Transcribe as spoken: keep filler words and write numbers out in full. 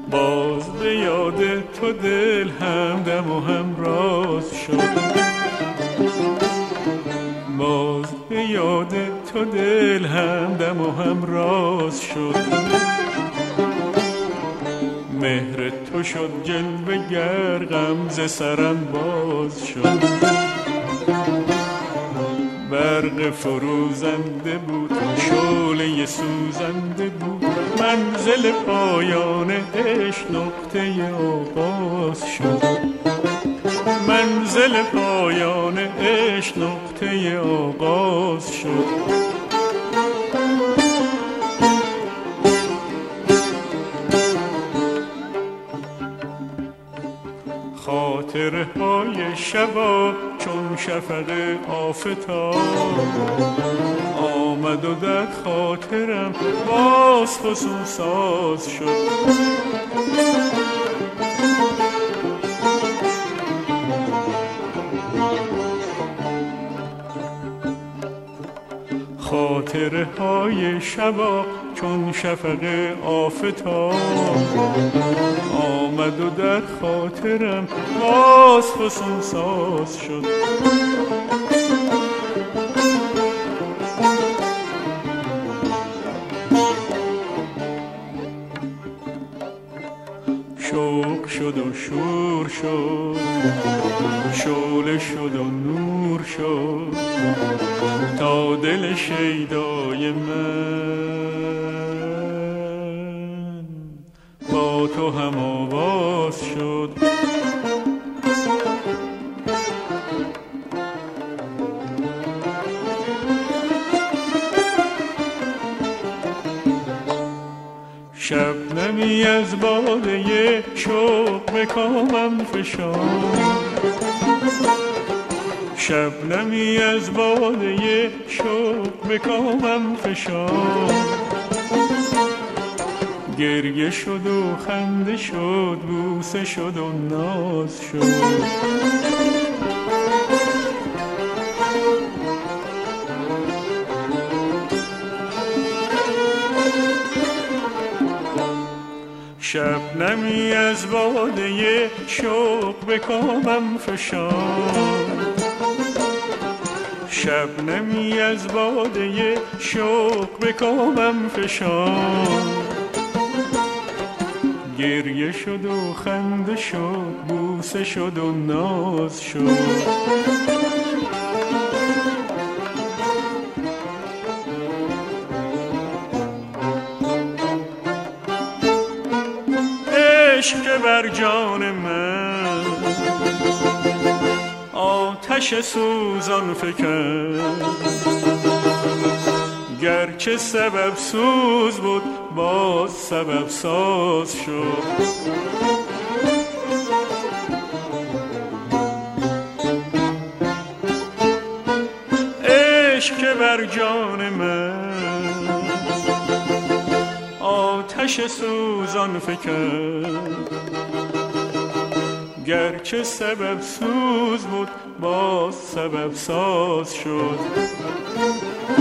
باز به یاد تو دل همدم و همراز شد. باز به یاد تو دل همدم و همراز شد. مهر تو شد جلوه گر غمزه سرم باز شد. برق فروزنده بود شعله سوزنده بود منزل پایان عشق نقطه آغاز شد. منزل پایان عشق نقطه آغاز شد. خاطره های شبا چون شفق آفتاب آمد و در خاطرم باز فسون ساز شد. خاطره های شبا چون شفق آفتاب آمد و در خاطرم باز فسون ساز شد. شوق شد و شور شد شعله شد و نور شد تا دل شیدای من با تو هم آواز شد. شبنمی از باده شوق به کامم فشاند. شبنمی از باده شوق به کامم فشاند. گریه شد و خنده شد بوسه شد و ناز شد. شبنمی از باده شوق به کامم فشاند. شبنمی از باده شوق به کامم فشاند. گریه شد و خنده شد بوسه شد و ناز شد. عشق بر جان من آتش سوزان فکند. گرچه سبب سوز بود باز سبب ساز شد. عشق بر جان من آتش سوزان فکند. گرچه سبب سوز بود باز سبب ساز شد.